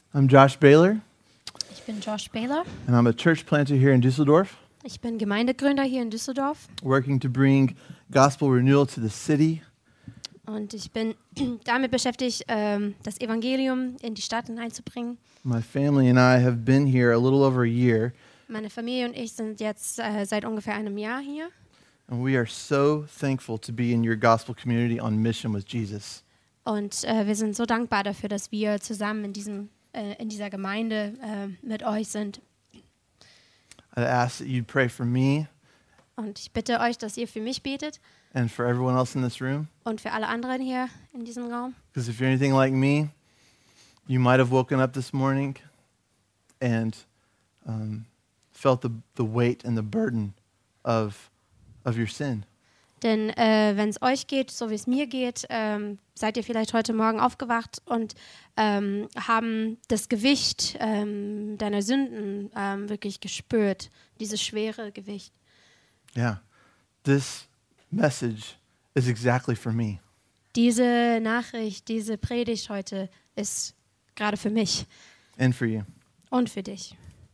I'm Josh Baylor, Ich bin Josh Baylor. and I'm a church planter here in Düsseldorf, Ich bin Gemeindegründer hier in Düsseldorf working to bring gospel renewal to the city. und ich bin damit beschäftigt, das Evangelium in die Stadt hineinzubringen. My family and I have been here a little over a year, Meine Familie und ich sind jetzt seit ungefähr einem Jahr hier and we are so thankful to be in your gospel community on mission with Jesus. und wir sind so dankbar dafür, dass wir zusammen in dieser Gemeinde mit euch sind. I ask that you'd pray for me Und ich bitte euch, dass ihr für mich betet and for everyone else in this room, und für alle anderen hier in diesem Raum. because if you're anything like me, you might have woken up this morning and felt the weight and the burden of your sin. Denn wenn es euch geht, so wie es mir geht, seid ihr vielleicht heute Morgen aufgewacht und haben das Gewicht deiner Sünden wirklich gespürt, dieses schwere Gewicht. Yeah, this message is exactly for me. Diese Nachricht, diese Predigt heute ist gerade für mich And for you. und für dich.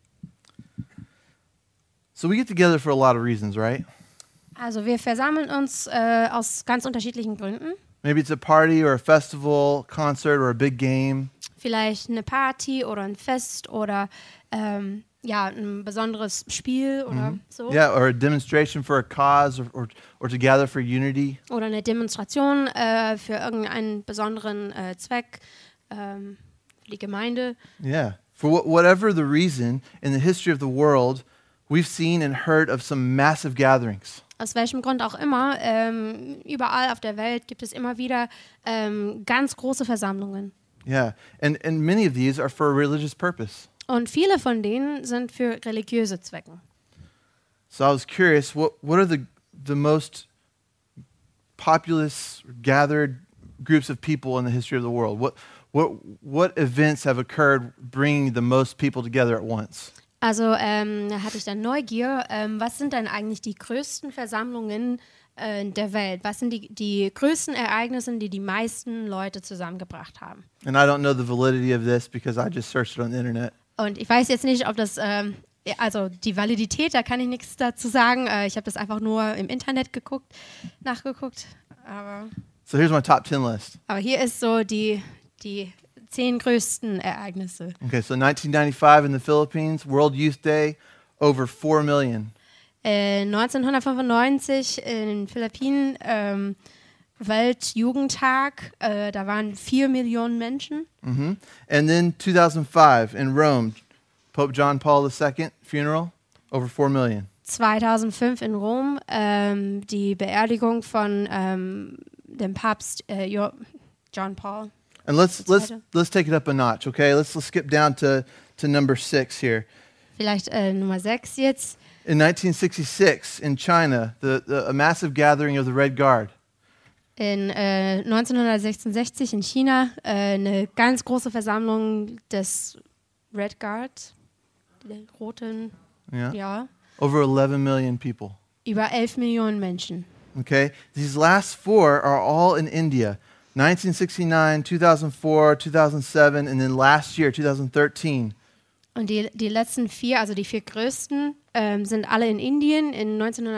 So we get together for a lot of reasons, right? Also wir versammeln uns aus ganz unterschiedlichen Gründen. Maybe it's a party or a festival, concert or a big game. Vielleicht eine Party oder ein Fest oder ein besonderes Spiel oder so. Yeah, or a demonstration for a cause or to gather for unity. Oder eine Demonstration für irgendeinen besonderen Zweck, für die Gemeinde. Yeah. For whatever the reason, in the history of the world, we've seen and heard of some massive gatherings. Aus welchem Grund auch immer, überall auf der Welt gibt es immer wieder ganz große Versammlungen. Yeah. And many of these are for a religious purpose. Und viele von denen sind für religiöse Zwecke. So I was curious, what are the most populous gathered groups of people in the history of the world? What events have occurred bringing the most people together at once? Also da hatte ich dann Neugier, was sind denn eigentlich die größten Versammlungen der Welt? Was sind die größten Ereignisse, die die meisten Leute zusammengebracht haben? And I don't know the validity of this because I just searched it on the internet. Und ich weiß jetzt nicht, ob das, also die Validität, da kann ich nichts dazu sagen. Ich habe das einfach nur im Internet nachgeguckt. So here's my top 10 list. Aber hier ist so die 10 größten Ereignisse. Okay, so 1995 in the Philippines, World Youth Day, over 4 million. 1995 in den Philippinen, Weltjugendtag, da waren 4 Millionen Menschen. Mm-hmm. And then 2005 in Rome, Pope John Paul II funeral, over 4 million. 2005 in Rom, die Beerdigung von dem Papst John Paul. And let's take it up a notch, okay? Let's skip down to number 6 here. Vielleicht Nummer 6 jetzt. In 1966 in China, a massive gathering of the Red Guard. In 1966 in China eine ganz große Versammlung des Red Guard, der roten, ja. Over 11 million people. Über 11 Millionen Menschen. Okay? These last 4 are all in India. 1969, 2004, 2007, and then last year, 2013. Und die letzten 4, also die 4 größten, sind alle in Indien in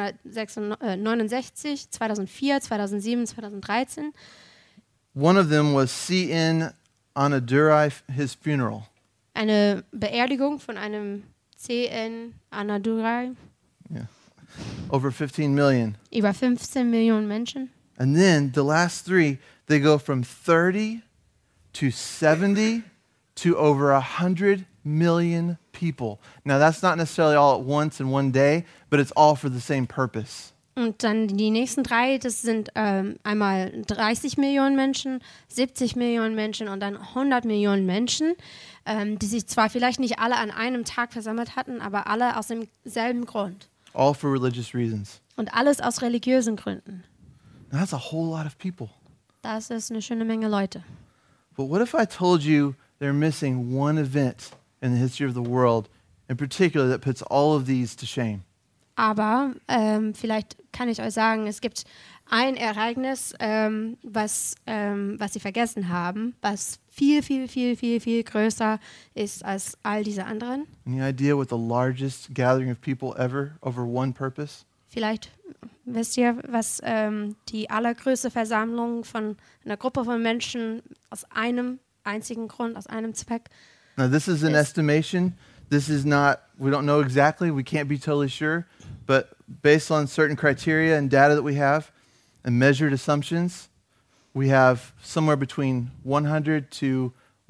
1969, 2004, 2007, 2013. One of them was C.N. Anadurai, his funeral. Eine Beerdigung von einem C.N. Anadurai. Yeah. Over 15 million. Über 15 Millionen Menschen. And then the last 3, they go from 30 to 70 to over 100 million people. Now that's not necessarily all at once in one day, but it's all for the same purpose. Und dann die nächsten 3, das sind einmal 30 Millionen Menschen, 70 Millionen Menschen und dann 100 Millionen Menschen, die sich zwar vielleicht nicht alle an einem Tag versammelt hatten, aber alle aus demselben Grund. All for religious reasons. Und alles aus religiösen Gründen. Now that's a whole lot of people. Das ist eine schöne Menge Leute. But what if I told you they're missing one event in the history of the world in particular that puts all of these to shame? Aber vielleicht kann ich euch sagen, es gibt ein Ereignis, was sie vergessen haben, was viel, viel, viel, viel, viel größer ist als all diese anderen. Any idea what the largest gathering of people ever over one purpose? Vielleicht wisst ihr, was die allergrößte Versammlung von einer Gruppe von Menschen aus einem einzigen Grund, aus einem Zweck. Now, this is an Yes. estimation. This is not, we don't know exactly. We can't be totally sure. But based on certain criteria and data that we have and measured assumptions, we have somewhere between 100 to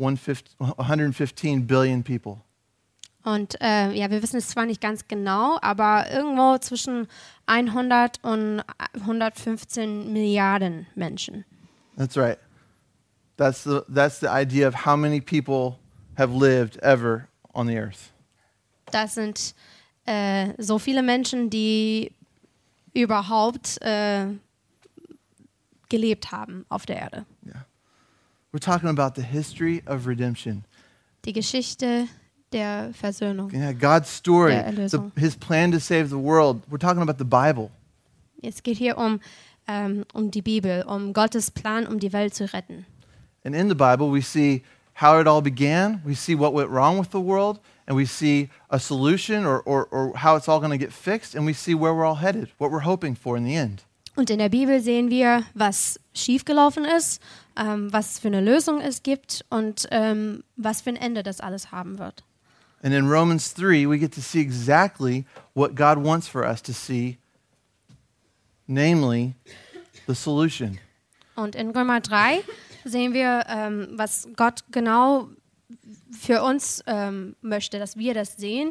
115 billion people. Und ja, wir wissen es zwar nicht ganz genau, aber irgendwo zwischen 100 und 115 Milliarden Menschen. That's right. That's the idea of how many people have lived ever on the earth. Das sind so viele Menschen, die überhaupt gelebt haben auf der Erde. We're talking about the history of redemption. Die Geschichte der Versöhnung. Yeah, God's story, Der Erlösung. His plan to save the world. We're talking about the Bible. Es geht hier um die Bibel, um Gottes Plan, um die Welt zu retten. And in the Bible, we see how it all began. We see what went wrong with the world, and we see a solution or how it's all going to get fixed, and we see where we're all headed, what we're hoping for in the end. Und in der Bibel sehen wir, was schiefgelaufen ist, was für eine Lösung es gibt und was für ein Ende das alles haben wird. And in Romans 3, we get to see exactly what God wants for us to see, namely the solution. Und in Römer 3 sehen wir, was Gott genau für uns möchte, dass wir das sehen.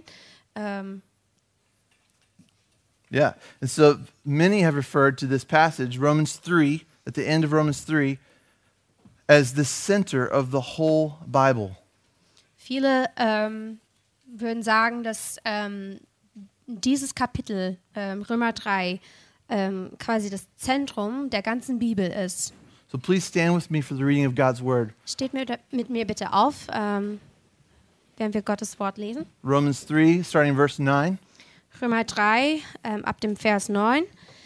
Yeah. And so many have referred to this passage, Romans 3, at the end of Romans 3, as the center of the whole Bible. Viele würden sagen, dass dieses Kapitel, Römer 3, quasi das Zentrum der ganzen Bibel ist. So please stand with me for the reading of God's Word. Steht mit mir bitte auf, während wir Gottes Wort lesen. Romans 3, starting verse 9. Römer 3, ab dem Vers 9.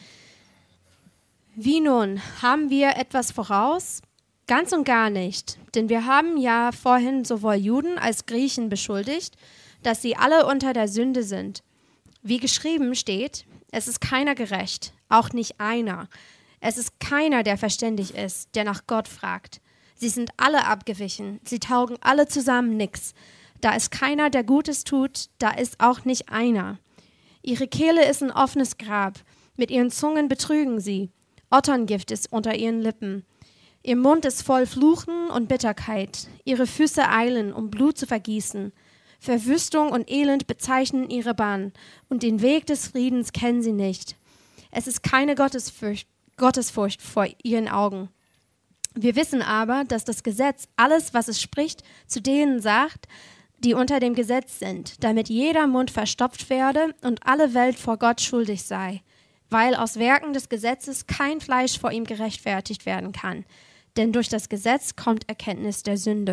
Wie nun, haben wir etwas voraus? Ganz und gar nicht, denn wir haben ja vorhin sowohl Juden als Griechen beschuldigt, dass sie alle unter der Sünde sind. Wie geschrieben steht, es ist keiner gerecht, auch nicht einer. Es ist keiner, der verständig ist, der nach Gott fragt. Sie sind alle abgewichen, sie taugen alle zusammen nix. Da ist keiner, der Gutes tut, da ist auch nicht einer. Ihre Kehle ist ein offenes Grab, mit ihren Zungen betrügen sie. Otterngift ist unter ihren Lippen. Ihr Mund ist voll Fluchen und Bitterkeit. Ihre Füße eilen, um Blut zu vergießen. Verwüstung und Elend bezeichnen ihre Bahn, und den Weg des Friedens kennen sie nicht. Es ist keine Gottesfurcht vor ihren Augen. Wir wissen aber, dass das Gesetz alles, was es spricht, zu denen sagt, die unter dem Gesetz sind, damit jeder Mund verstopft werde und alle Welt vor Gott schuldig sei, weil aus Werken des Gesetzes kein Fleisch vor ihm gerechtfertigt werden kann, denn durch das Gesetz kommt Erkenntnis der Sünde.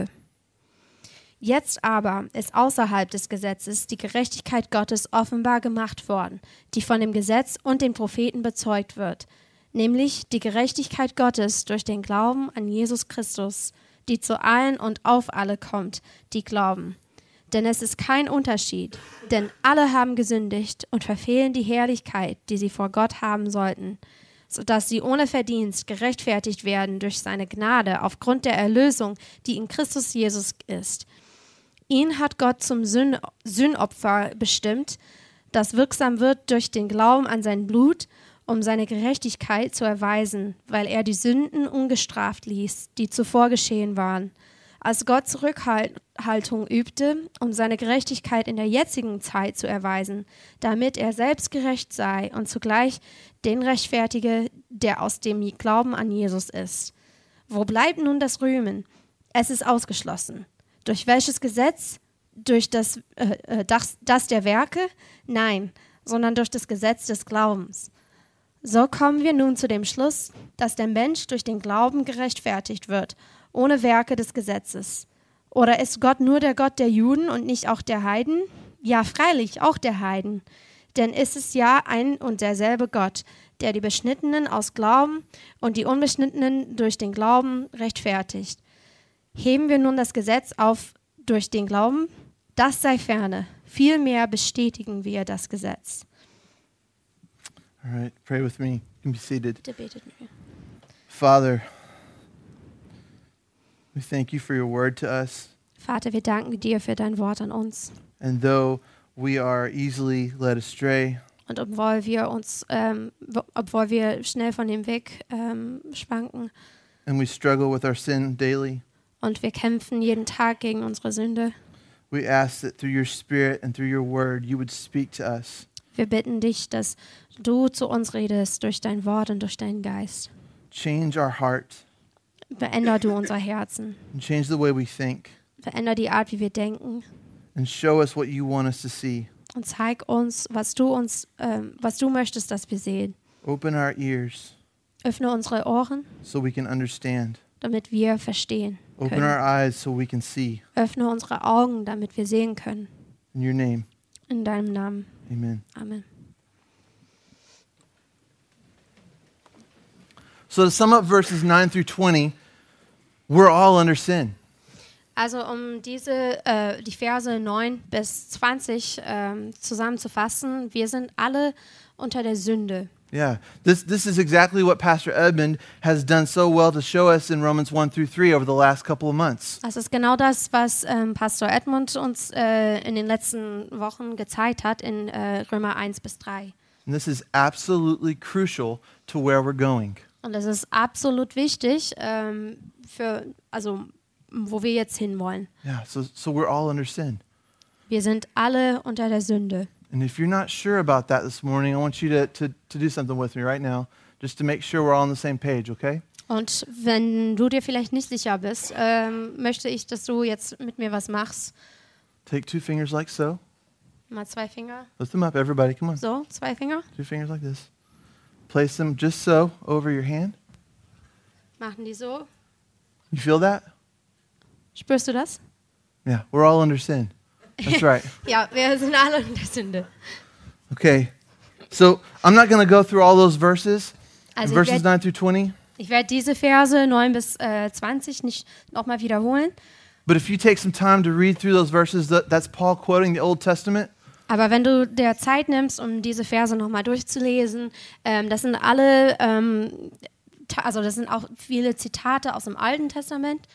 Jetzt aber ist außerhalb des Gesetzes die Gerechtigkeit Gottes offenbar gemacht worden, die von dem Gesetz und den Propheten bezeugt wird, nämlich die Gerechtigkeit Gottes durch den Glauben an Jesus Christus, die zu allen und auf alle kommt, die glauben. Denn es ist kein Unterschied, denn alle haben gesündigt und verfehlen die Herrlichkeit, die sie vor Gott haben sollten, sodass sie ohne Verdienst gerechtfertigt werden durch seine Gnade aufgrund der Erlösung, die in Christus Jesus ist. Ihn hat Gott zum Sühnopfer bestimmt, das wirksam wird durch den Glauben an sein Blut, um seine Gerechtigkeit zu erweisen, weil er die Sünden ungestraft ließ, die zuvor geschehen waren. Als Gott Zurückhaltung übte, um seine Gerechtigkeit in der jetzigen Zeit zu erweisen, damit er selbst gerecht sei und zugleich den rechtfertige, der aus dem Glauben an Jesus ist. Wo bleibt nun das Rühmen? Es ist ausgeschlossen. Durch welches Gesetz? Durch das der Werke? Nein, sondern durch das Gesetz des Glaubens. So kommen wir nun zu dem Schluss, dass der Mensch durch den Glauben gerechtfertigt wird, ohne Werke des Gesetzes. Oder ist Gott nur der Gott der Juden und nicht auch der Heiden? Ja, freilich, auch der Heiden. Denn ist es ja ein und derselbe Gott, der die Beschnittenen aus Glauben und die Unbeschnittenen durch den Glauben rechtfertigt. Heben wir nun das Gesetz auf durch den Glauben? Das sei ferne. Vielmehr bestätigen wir das Gesetz. All right, pray with me. You can be seated. Bitte betet mit mir. Father, we thank you for your word to us. Vater, wir danken dir für dein Wort an uns. And though we are easily led astray, Und obwohl wir schnell von dem Weg schwanken and we struggle with our sin daily, und wir kämpfen jeden Tag gegen unsere Sünde, we ask that through your Spirit and through your word, you would speak to us. wir bitten dich, dass du zu uns redest durch dein Wort und durch deinen Geist. Change our heart Veränder du unser Herzen. and change the way we think Veränder die Art, wie wir denken. and show us what you want us to see. Und zeig uns, was du möchtest, dass wir sehen. Open our ears Öffne unsere Ohren, so we can understand. damit wir verstehen Open können. our eyes so we can see. Öffne unsere Augen, damit wir sehen können. In your name, In deinem Namen. amen. Amen. So to sum up verses 9 through 20, we're all under sin. Also um die Verse 9 bis 20 zusammenzufassen, wir sind alle unter der Sünde. Yeah, this is exactly what Pastor Edmund has done so well to show us in Romans 1 through 3 over the last couple of months. Das ist genau das, was Pastor Edmund uns in den letzten Wochen gezeigt hat in Römer 1 bis 3. And this is absolutely crucial to where we're going. Und das ist absolut wichtig, wo wir jetzt hinwollen. Yeah, so we're all under sin. Wir sind alle unter der Sünde. And if you're not sure about that this morning, I want you to do something with me right now, just to make sure we're all on the same page, okay? Und wenn du dir vielleicht nicht sicher bist, möchte ich, dass du jetzt mit mir was machst. Take 2 fingers like so. Mal 2 Finger. Lift them up, everybody, come on. So, 2 Finger. 2 fingers like this. Place them just so over your hand. Machen die so. You feel that? Spürst du das? Yeah, we're all under sin. That's right. Ja, wir sind alle unter der Sünde. Okay, so I'm not going to go through all those verses, Also verses 9 through 20. ich werd diese Verse 9 bis 20 nicht nochmal wiederholen. But if you take some time to read through those verses, that's Paul quoting the Old Testament. Aber wenn du dir Zeit nimmst, um diese Verse nochmal durchzulesen, das sind alle, das sind auch viele Zitate aus dem Alten Testament.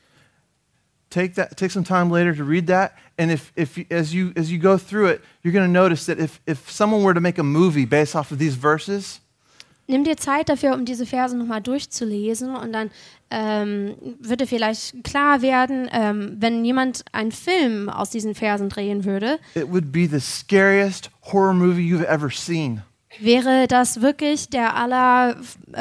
Take some time later to read that, and as you go through it, you're going to notice that if someone were to make a movie based off of these verses, Nimm dir Zeit dafür, um diese Verse nochmal durchzulesen, und dann wird dir vielleicht klar werden, wenn jemand einen Film aus diesen Versen drehen würde, it would be the scariest horror movie you've ever seen. wäre das wirklich der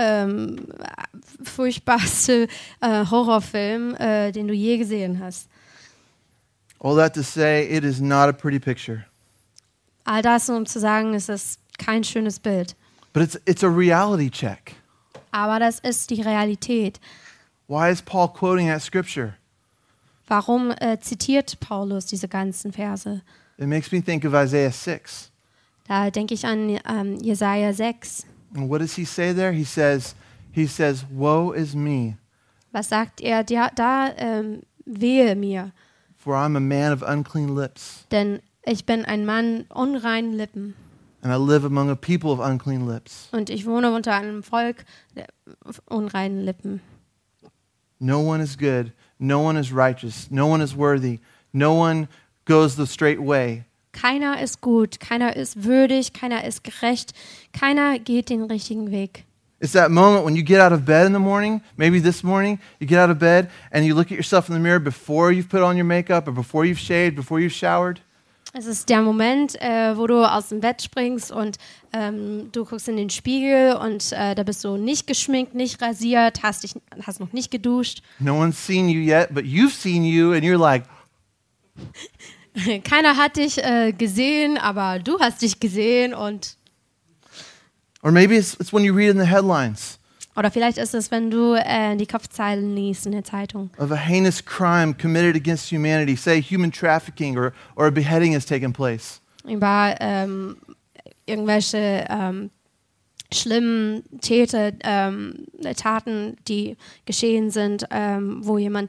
furchtbarste Horrorfilm, den du je gesehen hast. All that to say, it is not a pretty picture. All das, um zu sagen, es ist kein schönes Bild. But it's a reality check. Aber das ist die Realität. Why is Paul quoting that scripture? Warum zitiert Paulus diese ganzen Verse? It makes me think of Isaiah 6. Da denke ich an Jesaja 6. And what does he say there? He says, "Woe is me, Was sagt er? Wehe mir, for I'm a man of unclean lips, denn ich bin ein Mann unreinen Lippen and I live among a people of unclean lips. und ich wohne unter einem Volk der unreinen Lippen. No one is good, no one is righteous, no one is worthy, no one goes the straight way. Keiner ist gut, keiner ist würdig, keiner ist gerecht, keiner geht den richtigen Weg. It's that moment when you get out of bed in the morning, maybe this morning, you get out of bed and you look at yourself in the mirror before you've put on your makeup or before you've shaved, before you've showered. Es ist der Moment, wo du aus dem Bett springst und du guckst in den Spiegel und da bist du nicht geschminkt, nicht rasiert, hast noch nicht geduscht. No one's seen you yet, but you've seen you and you're like, Keiner hat dich gesehen, aber du hast dich gesehen. or maybe it's when you read in the headlines Oder vielleicht ist es, wenn du die Kopfzeilen liest in der Zeitung. of a heinous crime committed against humanity, say human trafficking or a beheading has taken place. Über irgendwelche schlimmen Taten, die geschehen sind, wo jemand,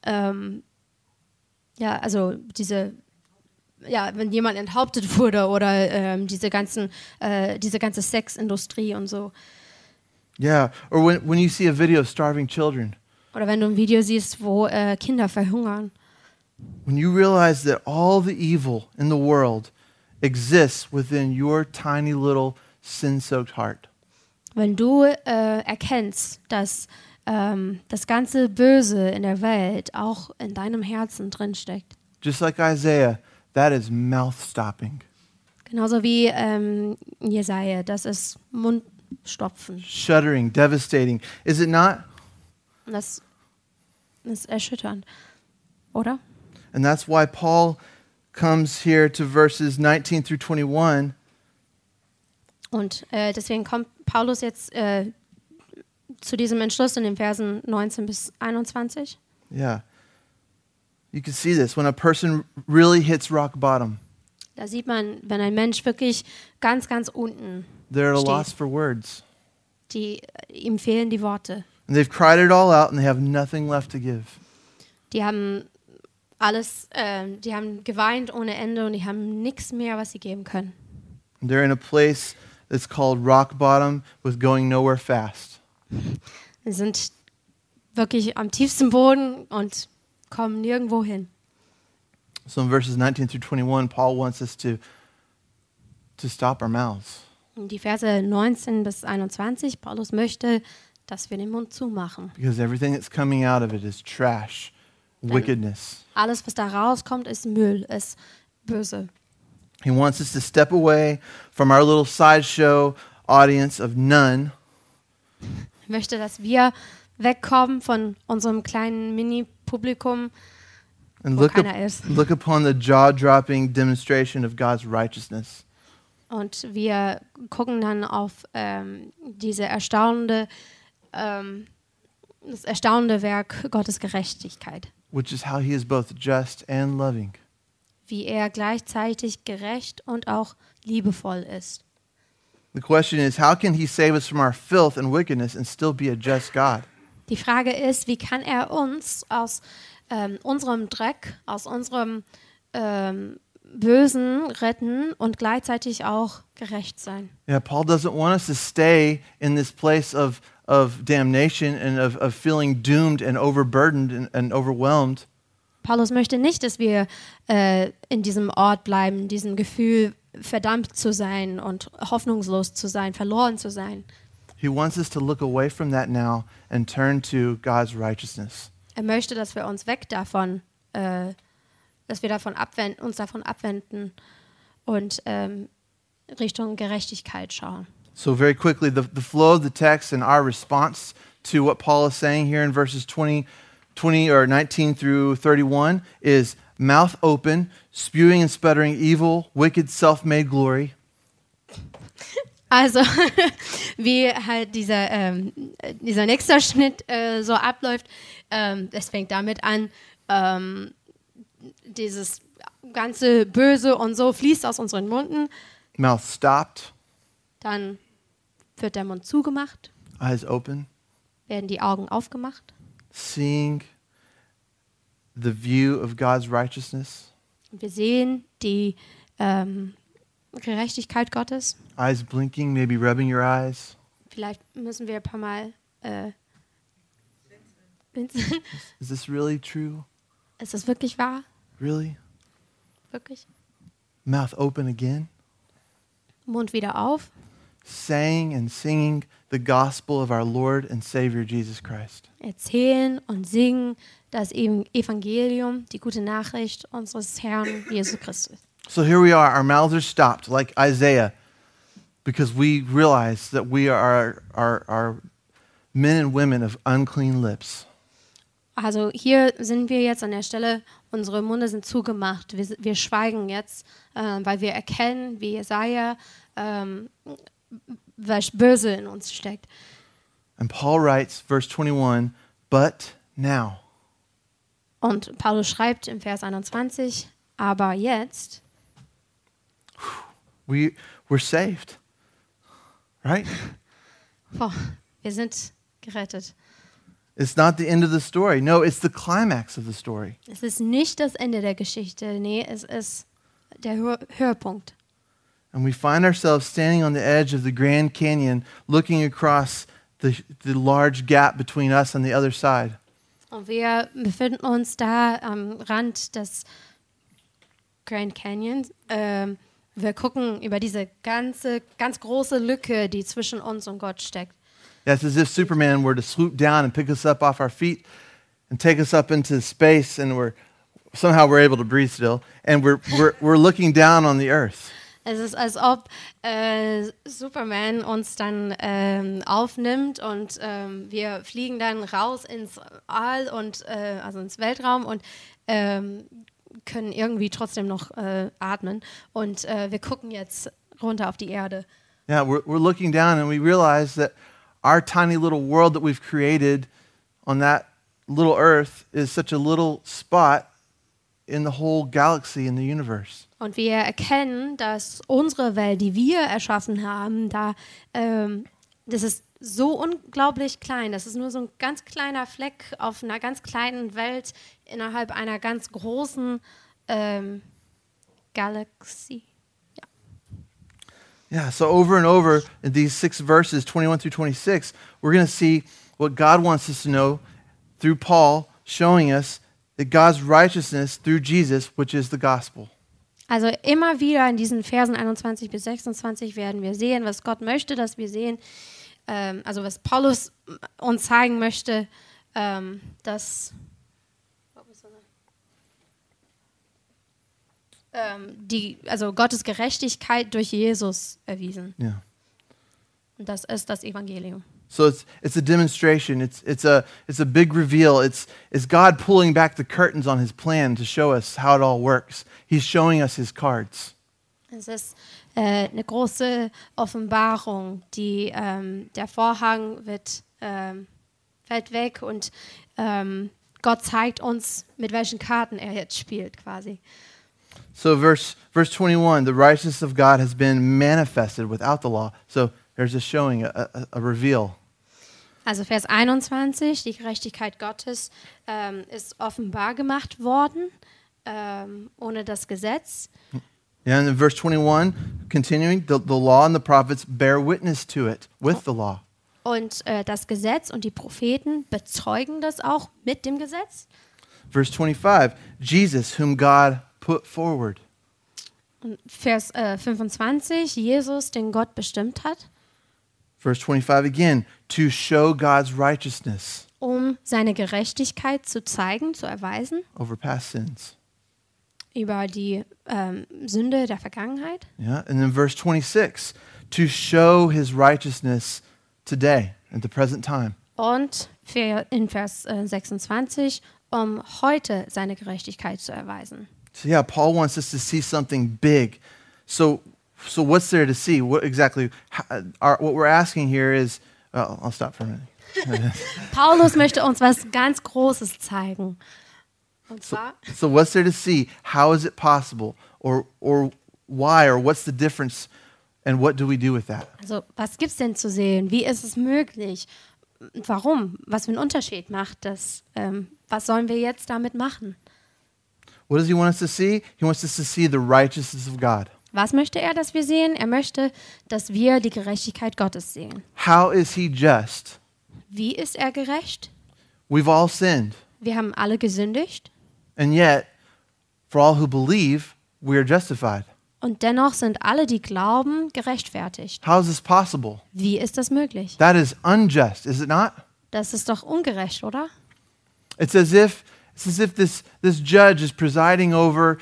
wenn jemand enthauptet wurde oder diese ganze Sexindustrie und so. Yeah, or when you see a video of starving children, Oder wenn du ein Video siehst, wo Kinder verhungern. when you realize that all the evil in the world exists within your tiny little sin-soaked heart. Wenn du erkennst, dass das ganze Böse in der Welt auch in deinem Herzen drinsteckt. Just like Isaiah, that is mouth-stopping. Genauso wie Jesaja, das ist Mundstopfen. Shuddering, devastating. Is it not? Und das ist erschütternd, oder? And that's why Paul comes here to verses 19 through 21. Und deswegen kommt Paulus jetzt zu diesem Entschluss in den Versen 19 bis 21. Yeah. You can see this when a person really hits rock bottom. Da sieht man, wenn ein Mensch wirklich ganz, ganz unten They're at a steht, loss for words. ihm fehlen die Worte. And they've cried it all out and they have nothing left to give. Die haben die haben geweint ohne Ende und die haben nichts mehr, was sie geben können. And they're in a place that's called rock bottom with going nowhere fast. Sie sind wirklich am tiefsten Boden und kommen nirgendwo hin. So in verses 19 through 21, Paul wants us to stop our mouths. Und die Verse 19 bis 21, Paulus möchte, dass wir den Mund zumachen. Because everything that's coming out of it is trash, wickedness. Alles, was da rauskommt, ist Müll, ist böse. He wants us to step away from our little sideshow audience of none Er möchte, dass wir wegkommen von unserem kleinen Mini-Publikum, and wo keiner ist. look upon the jaw-dropping demonstration of God's righteousness. Und wir gucken dann auf das erstaunende Werk Gottes Gerechtigkeit, Which is how he is both just and loving. wie er gleichzeitig gerecht und auch liebevoll ist. The question is, how can he save us from our filth and wickedness and still be a just God? Die Frage ist, wie kann er uns aus unserem Dreck, aus unserem Bösen retten und gleichzeitig auch gerecht sein? Yeah, Paul doesn't want us to stay in this place of damnation and of feeling doomed and overburdened and overwhelmed. Paulus möchte nicht, dass wir in diesem Ort bleiben, diesem Gefühl, verdammt zu sein und hoffnungslos zu sein, verloren zu sein. He wants us to look away from that now and turn to God's righteousness. Er möchte, dass wir uns weg davon, dass wir uns davon abwenden und Richtung Gerechtigkeit schauen. So very quickly, the flow of the text and our response to what Paul is saying here in verses 20 or 19 through 31 is mouth open, spewing and sputtering evil, wicked, self-made glory. Also, wie halt dieser nächste Schnitt so abläuft, es fängt damit an, dieses ganze Böse und so fließt aus unseren Munden, Mouth stopped, dann wird der Mund zugemacht, eyes open, werden die Augen aufgemacht, seeing the view of God's righteousness, und wir sehen die Gerechtigkeit Gottes. eyes blinking, maybe rubbing your eyes. Vielleicht müssen wir ein paar Mal blinzeln. Is this really true? Ist das wirklich wahr? Really? Wirklich? Mouth open again, Mund wieder auf. saying and singing the gospel of our Lord and Savior Jesus Christ. Erzählen und singen das Evangelium, die gute Nachricht unseres Herrn Jesus Christus. So here we are, our mouths are stopped like Isaiah because we realize that we are men and women of unclean lips. Also hier sind wir jetzt an der Stelle, unsere Munde sind zugemacht. Wir schweigen jetzt, weil wir erkennen, wie Jesaja, was Böse in uns steckt. And Paul writes, verse 21, but now. Und Paulus schreibt im Vers 21, aber jetzt, We're we're saved. Right? Boah, wir sind gerettet. It's not the end of the story. No, it's the climax of the story. Es ist nicht das Ende der Geschichte. Nee, es ist der Höhepunkt. And we find ourselves standing on the edge of the Grand Canyon, looking across the large gap between us and the other side. Und wir befinden uns da am Rand des Grand Canyon. Wir gucken über diese ganz große Lücke, die zwischen uns und Gott steckt. Yeah, it's as if Superman were to swoop down and pick us up off our feet and take us up into space, and we're able to breathe still, and we're looking down on the earth. Es ist, als ob Superman uns dann aufnimmt und wir fliegen dann raus ins All und also ins Weltraum und können irgendwie trotzdem noch atmen. Und wir gucken jetzt runter auf die Erde. Yeah, we're looking down and we realize that our tiny little world that we've created on that little earth is such a little spot in the whole galaxy in the universe. Und wir erkennen, dass unsere Welt, die wir erschaffen haben, das ist so unglaublich klein. Das ist nur so ein ganz kleiner Fleck auf einer ganz kleinen Welt innerhalb einer ganz großen Galaxie. Yeah, so over and over in these 6 verses, 21 through 26, we're going to see what God wants us to know through Paul, showing us that God's righteousness through Jesus, which is the gospel. Also immer wieder in diesen Versen 21 bis 26 werden wir sehen, was Gott möchte, dass wir sehen, also was Paulus uns zeigen möchte, dass also Gottes Gerechtigkeit durch Jesus erwiesen. Yeah. Und das ist das Evangelium. So it's a demonstration. It's a big reveal. It's God pulling back the curtains on his plan to show us how it all works. He's showing us his cards. Es ist eine große Offenbarung, der Vorhang fällt weg und Gott zeigt uns, mit welchen Karten er jetzt spielt quasi. So verse 21, the righteousness of God has been manifested without the law. So there's a showing, a reveal. Also Vers 21, die Gerechtigkeit Gottes ist offenbar gemacht worden, ohne das Gesetz. Yeah, and in verse 21, continuing, the law and the prophets bear witness to it with the law. Und das Gesetz und die Propheten bezeugen das auch mit dem Gesetz. Verse 25, Jesus, whom God put forward. Und Vers 25, Jesus, den Gott bestimmt hat. Verse 25 again, to show God's righteousness Seine Gerechtigkeit zu zeigen, zu erweisen. over past sins. Über die Sünde der Vergangenheit. Yeah, and then verse 26, to show his righteousness today, at the present time. Und in Vers 26, heute seine Gerechtigkeit zu erweisen. So yeah, Paul wants us to see something big. So what's there to see? What exactly? What we're asking here is, I'll stop for a minute. Paulus möchte uns was ganz Großes zeigen. Und zwar, So what's there to see? How is it possible? Or why? Or what's the difference? And what do we do with that? also was gibt's denn zu sehen? Wie ist es möglich? Warum? Was für einen Unterschied macht das? Was sollen wir jetzt damit machen? What does he want us to see? He wants us to see the righteousness of God. Was möchte er, dass wir sehen? Er möchte, dass wir die Gerechtigkeit Gottes sehen. How is he just? Wie ist er gerecht? We've all sinned. Wir haben alle gesündigt And yet, for all who believe, we are justified. und dennoch sind alle, die glauben, gerechtfertigt. How is this possible? Wie ist das möglich? That is unjust, is it not? Das ist doch ungerecht, oder? It's as if this judge is presiding over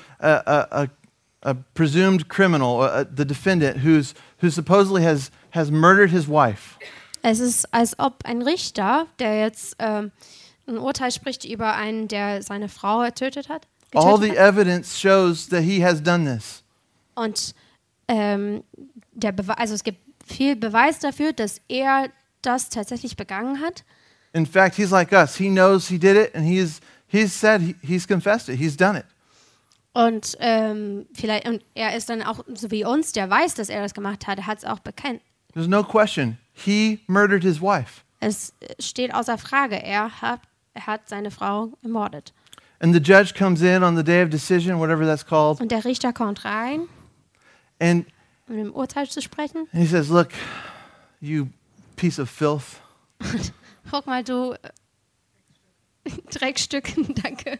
a presumed criminal, the defendant, who supposedly has murdered his wife. Es ist, als ob ein Richter, der jetzt ein Urteil spricht über einen, der seine Frau getötet hat. All the evidence shows that he has done this. Und also es gibt viel Beweis dafür, dass er das tatsächlich begangen hat. In fact, he's like us. He knows he did it, and he's said he's confessed it. He's done it. Und vielleicht, und er ist dann auch so wie uns, der weiß, dass er das gemacht hat, er hat es auch bekannt. There's no question. He murdered his wife. Es steht außer Frage, er hat seine Frau ermordet. And the judge comes in on the day of decision, whatever that's called. Und der Richter kommt rein, And um im Urteil zu sprechen. he says, look, you piece of filth. Guck mal, du Dreckstück, danke.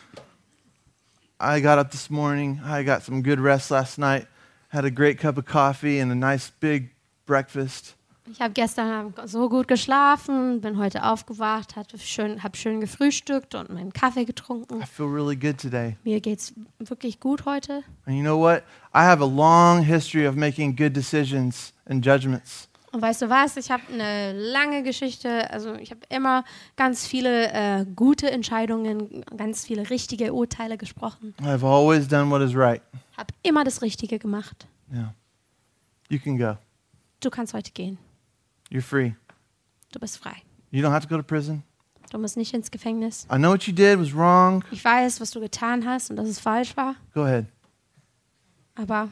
I got up this morning. I got some good rest last night. Had a great cup of coffee and a nice big breakfast. Ich habe gestern Abend so gut geschlafen, bin heute aufgewacht, habe schön gefrühstückt und meinen Kaffee getrunken. I feel really good today. Mir geht's wirklich gut heute. And you know what? I have a long history of making good decisions and judgments. Und weißt du was? Ich habe eine lange Geschichte. Also ich habe immer ganz viele gute Entscheidungen, ganz viele richtige Urteile gesprochen. I've always done what is right. Habe immer das Richtige gemacht. Yeah. You can go. Du kannst heute gehen. You're free. Du bist frei. You don't have to go to prison. Du musst nicht ins Gefängnis. I know what you did was wrong. Ich weiß, was du getan hast und dass es falsch war. Go ahead. Aber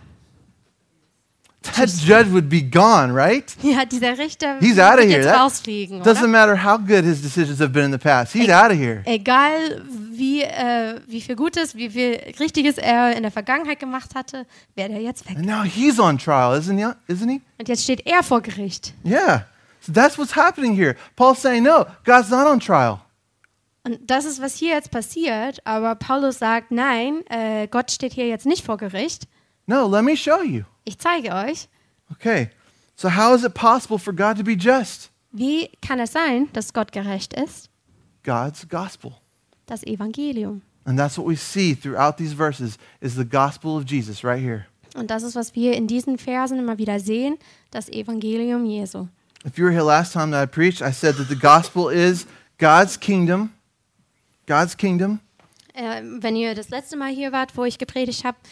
That judge would be gone, right? ja, dieser Richter He's outta wird here. jetzt That rausfliegen, Doesn't oder? matter how good his decisions have been in the past. He's out of here. Egal wie viel Gutes, wie viel Richtiges er in der Vergangenheit gemacht hatte, wäre er jetzt weg. And now he's on trial, isn't he? Und jetzt steht er vor Gericht. Yeah. So that's what's happening here. Paul's saying, no, God's not on trial. Und das ist, was hier jetzt passiert. Aber Paulus sagt, nein, Gott steht hier jetzt nicht vor Gericht. No, let me show you. Ich zeige euch. Okay. So how is it possible for God to be just? Wie kann es sein, dass Gott gerecht ist? God's gospel. Das Evangelium. And that's what we see throughout these verses is the gospel of Jesus right here. Und das ist, was wir in diesen Versen immer wieder sehen, das Evangelium Jesu. If you were here last time that I preached, I said that the gospel is God's kingdom. God's kingdom. Wenn ihr das letzte Mal hier wart, wo ich gepredigt habe,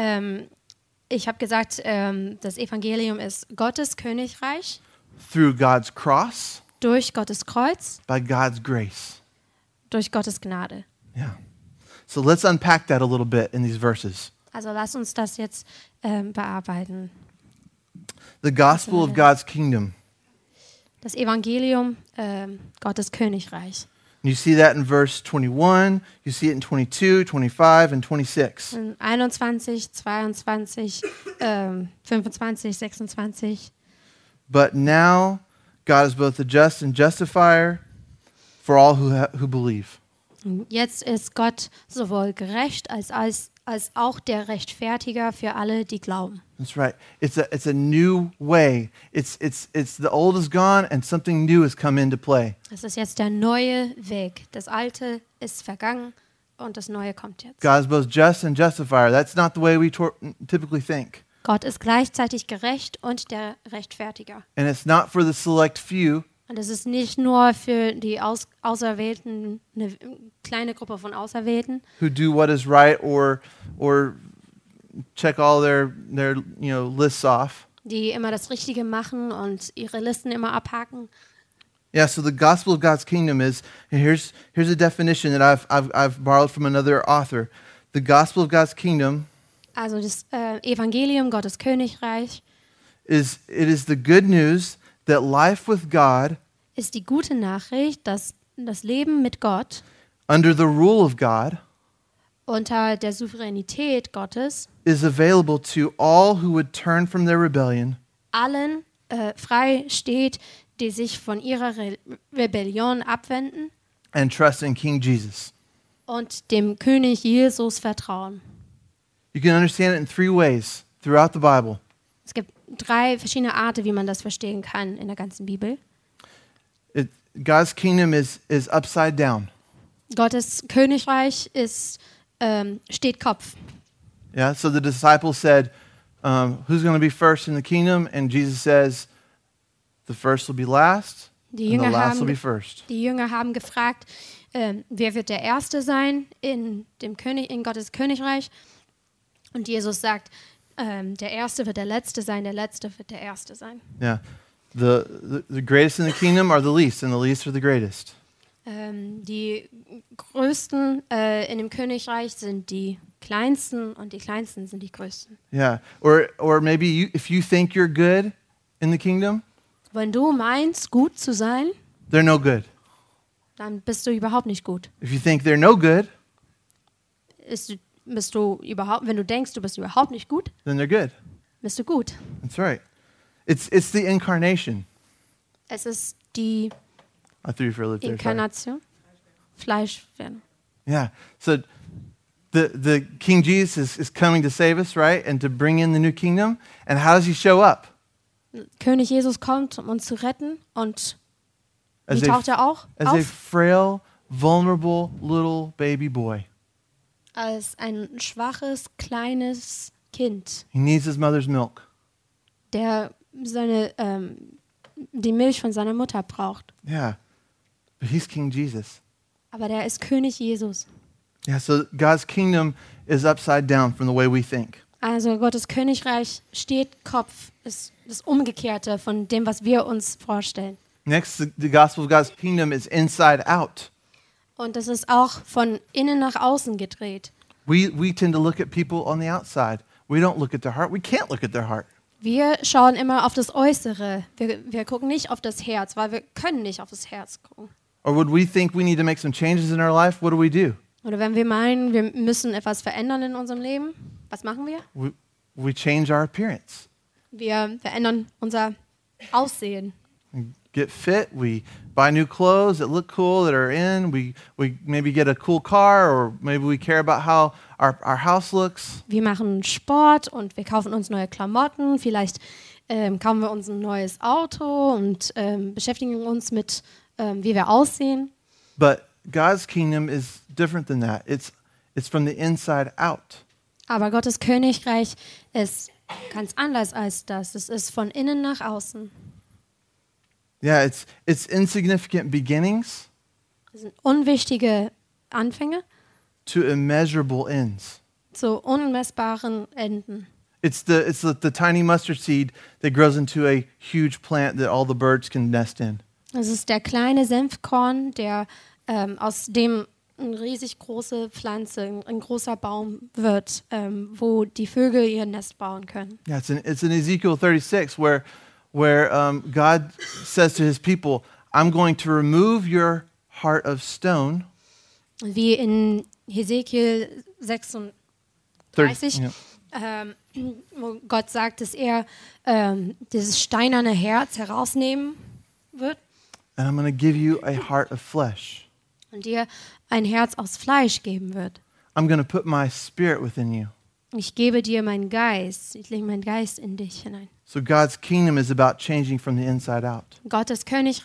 ich habe gesagt, das Evangelium ist Gottes Königreich Through God's cross, durch Gottes Kreuz, by God's grace. durch Gottes Gnade. Yeah. So let's unpack that a little bit in these verses. Also lass uns das jetzt bearbeiten. The gospel of God's kingdom. Das Evangelium Gottes Königreich. And you see that in verse 21, you see it in 22, 25, and 26. In 21, 22, 25, 26. But now God is both the just and justifier for all who believe. Und jetzt ist Gott sowohl gerecht als auch der Rechtfertiger für alle, die glauben. That's right. It's a new way. It's the old is gone and something new has come into play. Das ist jetzt der neue Weg. Das Alte ist vergangen und das Neue kommt jetzt. God is both just and justifier. That's not the way we typically think. Gott ist gleichzeitig gerecht und der Rechtfertiger. And it's not for the select few. Und es ist nicht nur für die Auserwählten, eine kleine Gruppe von Auserwählten, Who do what is right or check all their lists off. die immer das Richtige machen und ihre Listen immer abhaken. Yeah, so the gospel of God's kingdom is, and here's a definition that I've borrowed from another author. The gospel of God's kingdom Also das Evangelium Gottes Königreich is the good news that life with God ist die gute Nachricht, dass das Leben mit Gott under the rule of God unter der Souveränität Gottes is available to all who would turn from their rebellion allen frei steht, die sich von ihrer Rebellion abwenden and trust in King Jesus. und dem König Jesus vertrauen. You can understand it in three ways throughout the Bible. Es gibt 3 verschiedene Arten, wie man das verstehen kann in der ganzen Bibel. God's kingdom is upside down. Gottes Königreich steht Kopf. Yeah, so the disciples said, who's going to be first in the kingdom? And Jesus says, the first will be last, Die and the Jünger last will haben, be first. die Jünger haben gefragt, wer wird der Erste sein in Gottes Königreich? Und Jesus sagt, der Erste wird der Letzte sein, der Letzte wird der Erste sein. Yeah, the greatest in the kingdom are the least, and the least are the greatest. Die Größten in dem Königreich sind die Kleinsten und die Kleinsten sind die Größten. Yeah. Or maybe if you think you're good in the kingdom, Wenn du meinst, gut zu sein, they're no good. dann bist du überhaupt nicht gut. If you think they're no good, Wenn du denkst, du bist überhaupt nicht gut, then they're good. bist du gut. That's right. It's the incarnation. Es ist die I threw you for a loop there. Sorry. Inkarnation, Fleischwerdung. Yeah. So the King Jesus is coming to save us, right? And to bring in the new kingdom. And how does he show up? König Jesus kommt, um uns zu retten. Und wie As taucht er auch as a auf? frail, vulnerable little baby boy. Als ein schwaches, kleines Kind, He needs his mother's milk. der die Milch von seiner Mutter braucht. Yeah. But he's King Jesus. Aber der ist König Jesus. Yeah, so God's kingdom is upside down from the way we think. Also Gottes Königreich steht Kopf, ist das Umgekehrte von dem, was wir uns vorstellen. Next, the gospel of God's kingdom is inside out. Und das ist auch von innen nach außen gedreht. We tend to look at people on the outside. We don't look at their heart. We can't look at their heart. Wir schauen immer auf das Äußere. Wir gucken nicht auf das Herz, weil wir können nicht auf das Herz gucken. Or would we think we need to make some changes in our life? What do? Oder wenn wir meinen, wir müssen etwas verändern in unserem Leben, was machen wir? We change our appearance. Wir verändern unser Aussehen. We get fit. We buy new clothes that look cool, that are in. We maybe get a cool car, or maybe we care about how our house looks. Wir machen Sport und wir kaufen uns neue Klamotten. Vielleicht kaufen wir uns ein neues Auto und beschäftigen uns mit, wie wir aussehen. But God's kingdom is different than that. It's from the inside out. Aber Gottes Königreich ist ganz anders als das. Es ist von innen nach außen. Yeah, it's insignificant beginnings Das sind unwichtige Anfänge to immeasurable ends. zu unmessbaren Enden. It's the tiny mustard seed that grows into a huge plant that all the birds can nest in. Es ist der kleine Senfkorn, der aus dem eine riesig große Pflanze, ein großer Baum wird, wo die Vögel ihr Nest bauen können. Yeah, it's in Ezekiel 36 where God says to his people, I'm going to remove your heart of stone. Wie in Hesekiel 36, Yeah. Wo Gott sagt, dass er dieses steinerne Herz herausnehmen wird And I'm going to give you a heart of flesh. und dir ein Herz aus Fleisch geben wird. I'm going to put my spirit within you. Ich gebe dir meinen Geist, ich lege meinen Geist in dich hinein. So God's kingdom is about changing from the inside out. In Gottes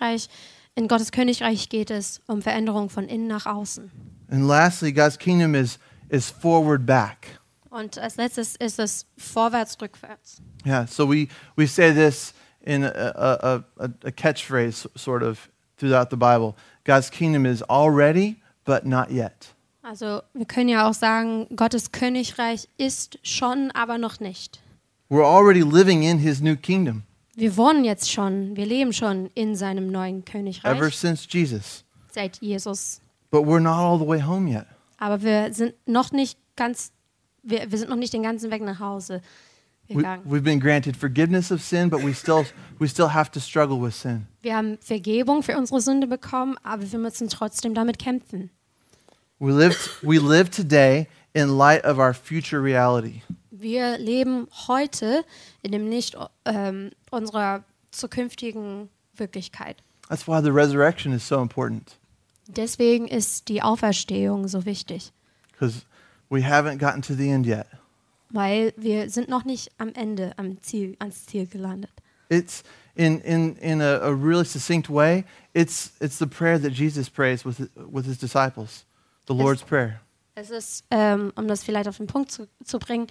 Königreich geht es um Veränderung von innen nach außen. And lastly, God's kingdom is forward back. Und als letztes ist es vorwärts, rückwärts. Yeah, so we say this in a catchphrase sort of throughout the Bible. God's kingdom is already, but not yet. Also wir können ja auch sagen, Gottes Königreich ist schon, aber noch nicht. We're already living in his new kingdom Wir wohnen jetzt schon, wir leben schon in seinem neuen ever Königreich since Jesus. seit Jesus. But we're not all the way home yet. Aber wir sind noch nicht wir sind noch nicht den ganzen Weg nach Hause gegangen. We've been granted forgiveness of sin, but we still have to struggle with sin. Wir haben Vergebung für unsere Sünde bekommen, aber wir müssen trotzdem damit kämpfen. We live today in light of our future reality. Wir leben heute in dem Licht unserer zukünftigen Wirklichkeit. That's why the resurrection is so important, Deswegen ist die Auferstehung so wichtig, because we haven't gotten to the end yet. weil wir sind noch nicht am Ende, ans Ziel gelandet. It's in a really succinct way. It's the prayer that Jesus prays with his disciples, the Lord's Prayer. Es ist, um das vielleicht auf den Punkt zu bringen,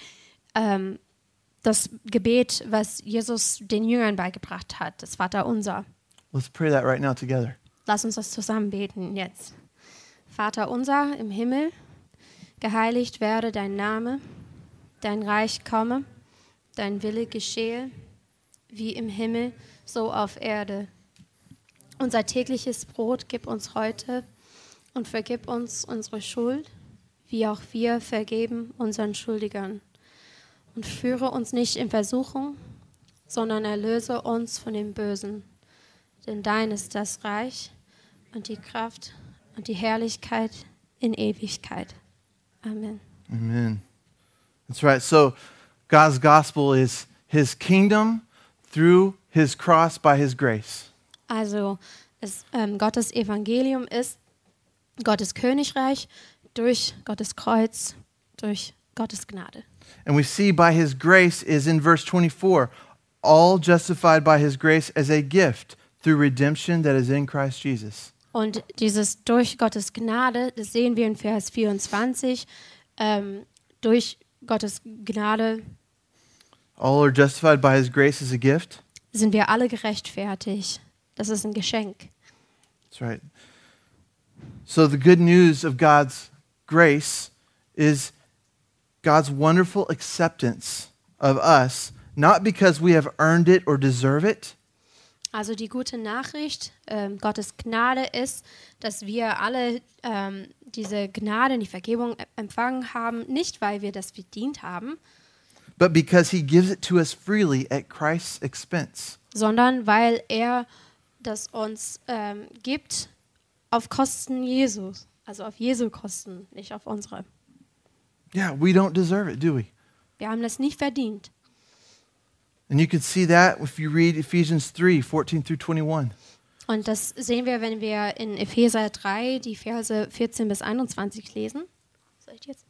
das Gebet, was Jesus den Jüngern beigebracht hat, das Vaterunser. Let's pray that right now together. Lass uns das zusammen beten jetzt. Vater unser im Himmel, geheiligt werde dein Name, dein Reich komme, dein Wille geschehe, wie im Himmel, so auf Erde. Unser tägliches Brot gib uns heute und vergib uns unsere Schuld, wie auch wir vergeben unseren Schuldigern. Und führe uns nicht in Versuchung, sondern erlöse uns von dem Bösen. Denn dein ist das Reich und die Kraft und die Herrlichkeit in Ewigkeit. Amen. Amen. That's right. So God's gospel is his kingdom through his cross by his grace. Also Gottes Evangelium ist Gottes Königreich durch Gottes Kreuz, durch Gottes Gnade. And we see by his grace is in verse 24, all justified by his grace as a gift through redemption that is in Christ Jesus. Und dieses durch Gottes Gnade, das sehen wir in Vers 24, durch Gottes Gnade All are justified by his grace as a gift. sind wir alle gerechtfertigt. Das ist ein Geschenk. That's right. So the good news of God's grace is God's wonderful acceptance of us, not because we have earned it or deserve it, Also die gute Nachricht, Gottes Gnade ist, dass wir alle diese Gnade, die Vergebung empfangen haben, nicht weil wir das verdient haben, but because he gives it to us freely at Christ's expense. sondern weil er das uns gibt auf Kosten Jesus, also auf Jesu Kosten, nicht auf unsere. Yeah, we don't deserve it, do we? Wir haben das nicht verdient. And you can see that if you read Ephesians 3, 14 through 21. Und das sehen wir, wenn wir in Epheser 3 die Verse 14 bis 21 lesen. Soll ich jetzt?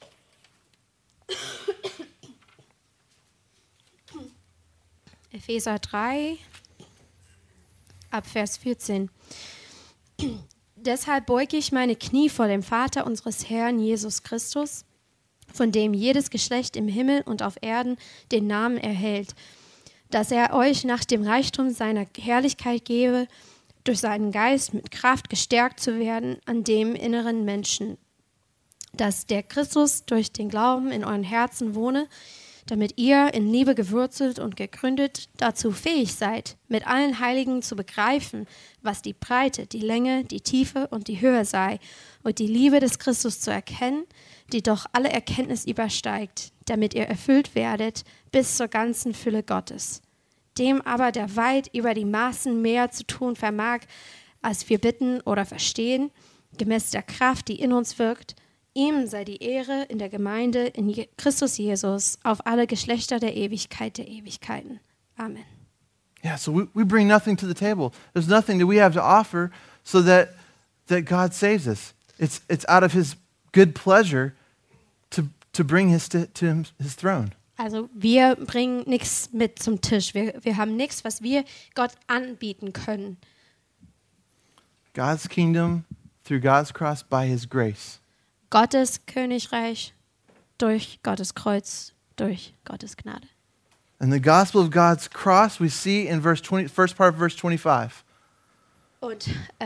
Epheser 3, ab Vers 14. Deshalb beuge ich meine Knie vor dem Vater unseres Herrn Jesus Christus, von dem jedes Geschlecht im Himmel und auf Erden den Namen erhält, dass er euch nach dem Reichtum seiner Herrlichkeit gebe, durch seinen Geist mit Kraft gestärkt zu werden an dem inneren Menschen, dass der Christus durch den Glauben in euren Herzen wohne, damit ihr in Liebe gewurzelt und gegründet dazu fähig seid, mit allen Heiligen zu begreifen, was die Breite, die Länge, die Tiefe und die Höhe sei, und die Liebe des Christus zu erkennen, die doch alle Erkenntnis übersteigt, damit ihr erfüllt werdet bis zur ganzen Fülle Gottes. Dem aber, der weit über die Maßen mehr zu tun vermag, als wir bitten oder verstehen, gemäß der Kraft, die in uns wirkt, ihm sei die Ehre in der Gemeinde in Christus Jesus auf alle Geschlechter der Ewigkeit der Ewigkeiten. Amen. Yeah, so we bring nothing to the table. There's nothing that we have to offer so that God saves us. It's out of his good pleasure to bring his throne. Also wir bringen nichts mit zum Tisch. Wir haben nichts, was wir Gott anbieten können. God's kingdom through God's cross by his grace. Gottes Königreich durch Gottes Kreuz, durch Gottes Gnade. And the gospel of God's cross we see in first part of verse 25. Und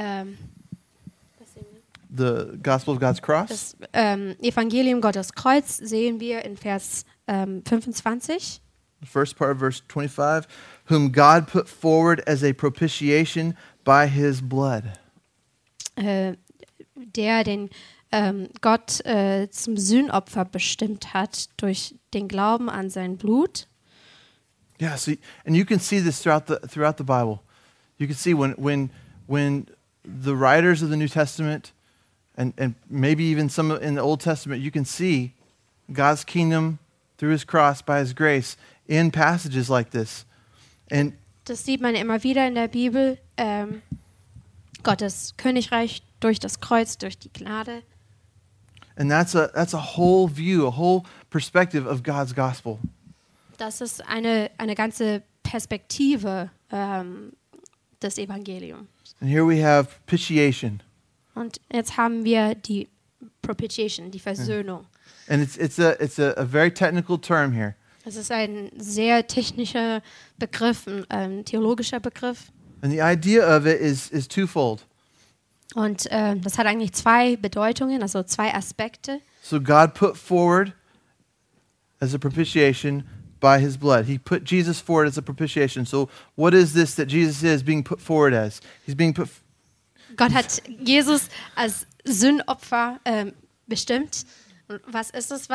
The gospel of God's cross. das Evangelium Gottes Kreuz sehen wir in Vers 25. The first part of verse 25. Whom God put forward as a propitiation by his blood. Den Gott zum Sühnopfer bestimmt hat durch den Glauben an sein Blut. Yeah, so, and you can see this throughout the Bible. You can see when the writers of the New Testament and maybe even some in the Old Testament, you can see God's kingdom through his cross by his grace in passages like this. And Das sieht man immer wieder in der Bibel. Gottes Königreich durch das Kreuz, durch die Gnade. And that's a whole view, a whole perspective of God's gospel. Das ist eine ganze Perspektive des Evangeliums. And here we have propitiation. Und jetzt haben wir die Propitiation, die Versöhnung. And it's a very technical term here. Das ist ein sehr technischer Begriff, ein theologischer Begriff. And the idea of it is twofold. Und das hat eigentlich zwei Bedeutungen, also zwei Aspekte. So God put forward as a propitiation by his blood. He put Jesus forward as a propitiation. So what is this that Jesus is being put forward as? He's being put Gott hat Jesus als Sündopfer bestimmt. Und was ist es,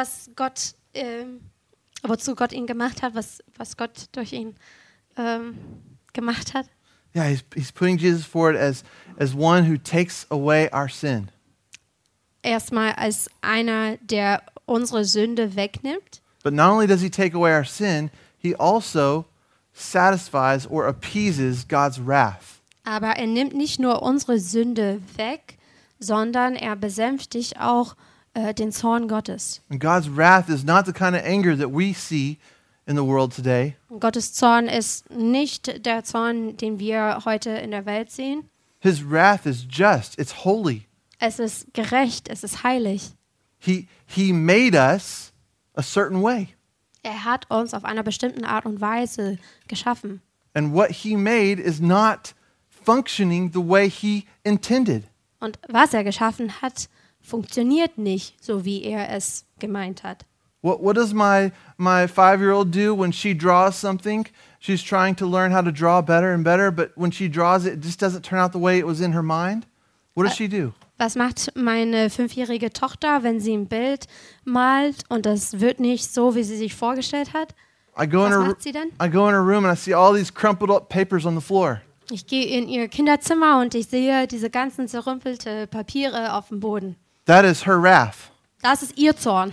wozu Gott ihn gemacht hat, was Gott durch ihn gemacht hat? Yeah, he's putting Jesus forward as one who takes away our sin. Erstmal als einer, der unsere Sünde wegnimmt. But not only does he take away our sin, he also satisfies or appeases God's wrath. Aber er nimmt nicht nur unsere Sünde weg, sondern er besänftigt auch den Zorn Gottes. And God's wrath is not the kind of anger that we see in the world today. Und Gottes Zorn ist nicht der Zorn, den wir heute in der Welt sehen. His wrath is just, it's holy. Es ist gerecht, es ist heilig. He made us a certain way. Er hat uns auf einer bestimmten Art und Weise geschaffen. And what he made is not functioning the way he intended. Und was er geschaffen hat, funktioniert nicht so, wie er es gemeint hat. What does my 5-year-old do when she draws something? She's trying to learn how to draw better and better, but when she draws it, it just doesn't turn out the way it was in her mind. What does she do? Was macht meine 5-jährige Tochter, wenn sie ein Bild malt und das wird nicht so, wie sie sich vorgestellt hat? Was macht sie dann? I go in her room and I see all these crumpled up papers on the floor. Ich gehe in ihr Kinderzimmer und ich sehe diese ganzen zerrümpelte Papiere auf dem Boden. That is her wrath. Das ist ihr Zorn.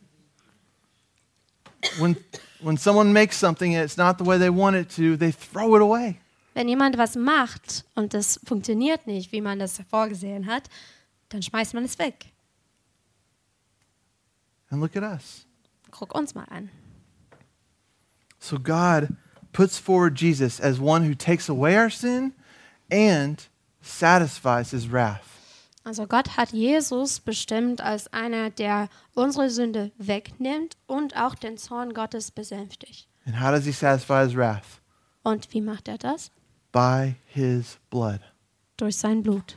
When someone makes something and it's not the way they want it to, they throw it away. Wenn jemand was macht und das funktioniert nicht, wie man das vorgesehen hat, dann schmeißt man es weg. And look at us. Guck uns mal an. So God puts forward Jesus as one who takes away our sin and satisfies his wrath. Also Gott hat Jesus bestimmt als einer, der unsere Sünde wegnimmt und auch den Zorn Gottes besänftigt. And how does he satisfy his wrath? Und wie macht er das? By his blood. Durch sein Blut.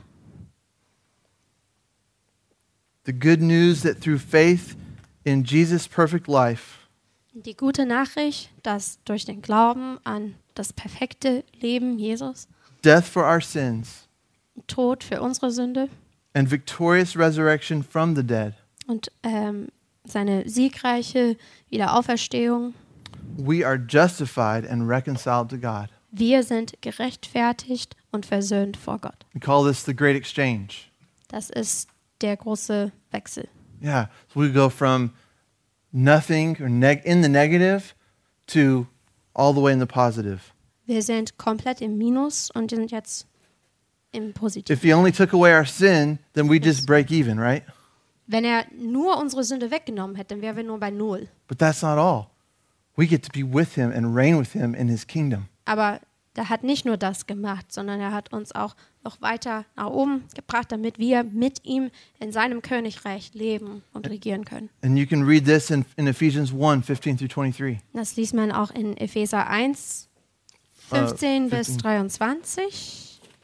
The good news that through faith in Jesus' perfect life, Die gute Nachricht, dass durch den Glauben an das perfekte Leben Jesus, death for our sins, Tod für unsere Sünde and victorious resurrection from the dead, und seine siegreiche Wiederauferstehung, we are justified and reconciled to God. wir sind gerechtfertigt und versöhnt vor Gott. We call this the great exchange. Das ist der große Wechsel. Yeah, so we go from nothing or in the negative to all the way in the positive. Wir sind komplett im Minus und sind jetzt im Positiven. If he only took away our sin, then we just break even, right? Wenn er nur unsere Sünde weggenommen hätte, dann wären wir nur bei 0. But that's not all. We get to be with him and reign with him in his kingdom. Aber er hat nicht nur das gemacht, sondern er hat uns auch noch weiter nach oben gebracht, damit wir mit ihm in seinem Königreich leben und regieren können. And you can read this in Ephesians 1, 15 through 23. Das liest man auch in Epheser 1, 15 bis 23.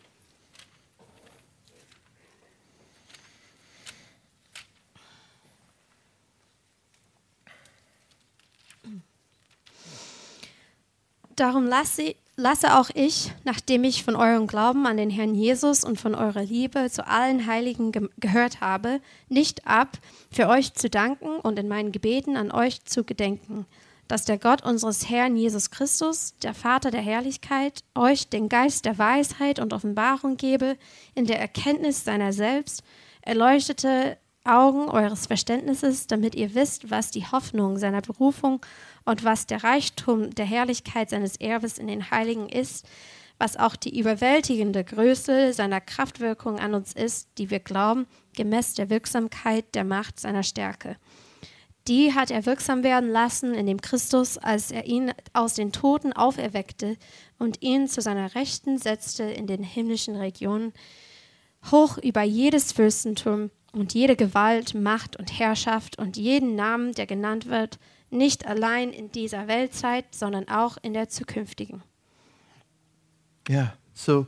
Darum lasse auch ich, nachdem ich von eurem Glauben an den Herrn Jesus und von eurer Liebe zu allen Heiligen gehört habe, nicht ab, für euch zu danken und in meinen Gebeten an euch zu gedenken, dass der Gott unseres Herrn Jesus Christus, der Vater der Herrlichkeit, euch den Geist der Weisheit und Offenbarung gebe, in der Erkenntnis seiner selbst, erleuchtete Augen eures Verständnisses, damit ihr wisst, was die Hoffnung seiner Berufung und was der Reichtum der Herrlichkeit seines Erbes in den Heiligen ist, was auch die überwältigende Größe seiner Kraftwirkung an uns ist, die wir glauben, gemäß der Wirksamkeit der Macht seiner Stärke. Die hat er wirksam werden lassen in dem Christus, als er ihn aus den Toten auferweckte und ihn zu seiner Rechten setzte in den himmlischen Regionen, hoch über jedes Fürstentum und jede Gewalt, Macht und Herrschaft und jeden Namen, der genannt wird, nicht allein in dieser Weltzeit, sondern auch in der zukünftigen. Yeah, so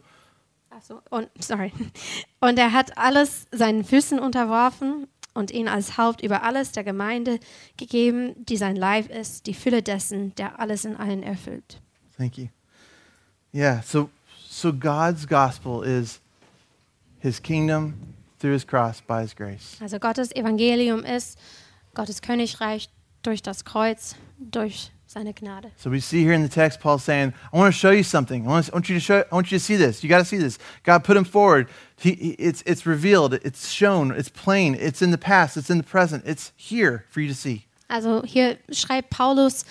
Und er hat alles seinen Füßen unterworfen und ihn als Haupt über alles der Gemeinde gegeben, die sein Leib ist, die Fülle dessen, der alles in allen erfüllt. thank you. Yeah, so God's gospel is his kingdom through his cross by his grace. Also Gottes Evangelium ist Gottes Königreich durch das Kreuz, durch seine Gnade. So we see here in the text, Paul saying, I want to show you something. I want you to see this. You got to see this. God put him forward. It's revealed. It's shown. It's plain. It's in the past. It's in the present. It's here for you to see. Also hier schreibt Paulus,